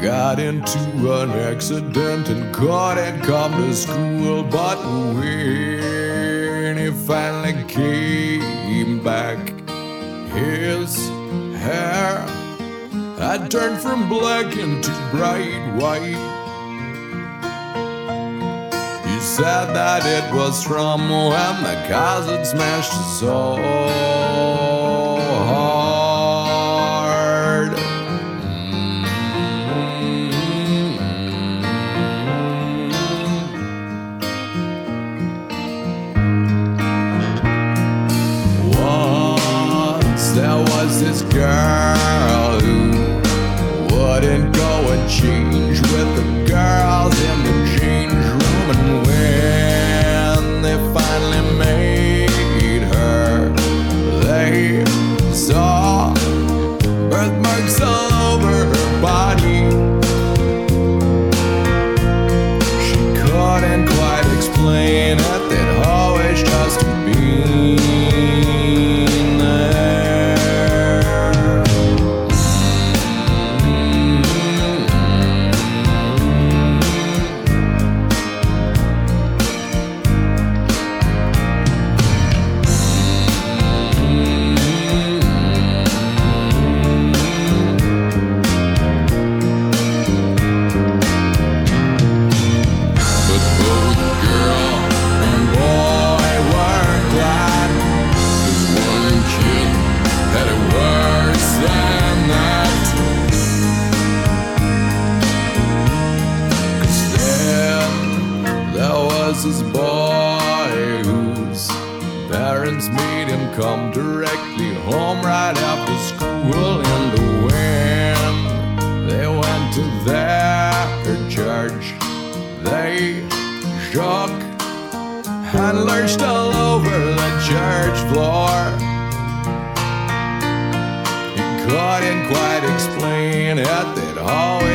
got into an accident and couldn't come to school. But when he finally came back, his hair had turned from black into bright white. He said that it was from when the cars had smashed his soul hard. Once there was this girl who wouldn't go and change with the girls in the change room, and when they finally made her, they saw birthmarks all over her body. She couldn't quite explain it, they'd always just been there. This boy whose parents made him come directly home right after school, and when they went to their church, they shook and lurched all over the church floor. He couldn't quite explain it, they'd always